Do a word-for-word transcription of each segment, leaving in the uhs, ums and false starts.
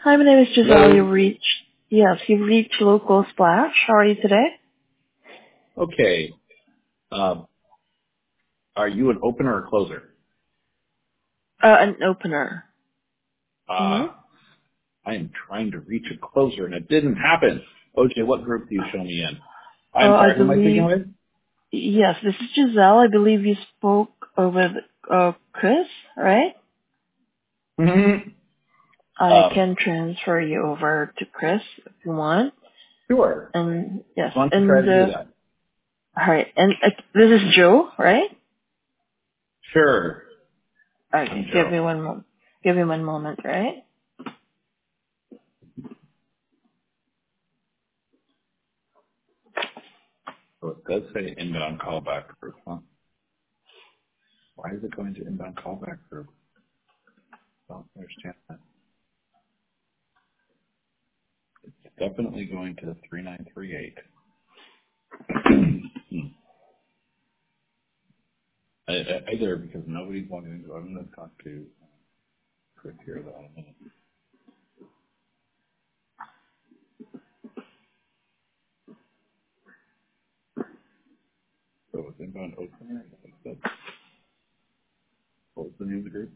Hi, my name is Giselle. You Hello. reached, yes, you reached Local Splash. How are you today? Okay. Um, are you an opener or closer? Uh, an opener. Mm-hmm. Ah, I am trying to reach a closer and it didn't happen. O J, what group do you show me in? Uh, I'm I sorry, who am I speaking believe, with? yes, this is Giselle. I believe you spoke uh, with, uh, Chris, right? Mm-hmm. I Um, can transfer you over to Chris if you want. sure. And, yes, Why don't you try and, to do uh, that? alright, and uh, this is Joe, right? Sure. I'm Okay, give Joe. me one moment. Give me one moment, right? So it does say inbound callback group, huh? Why is it going to inbound callback group? I don't understand that. It's definitely going to three nine three eight. Hmm. I, I, either because nobody's logging into. I'm going to talk to Chris here though in a minute. So it's inbound opener. That's what was the name of the group?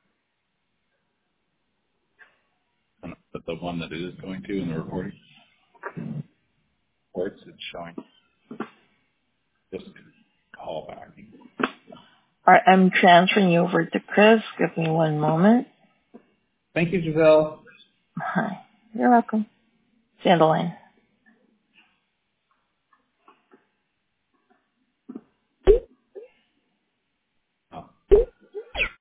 And but the one that it is going to in the recording reports, it's showing just call back. Alright, I'm transferring you over to Chris. Give me one moment. Thank you, Giselle. Hi. You're welcome. Stay on the line.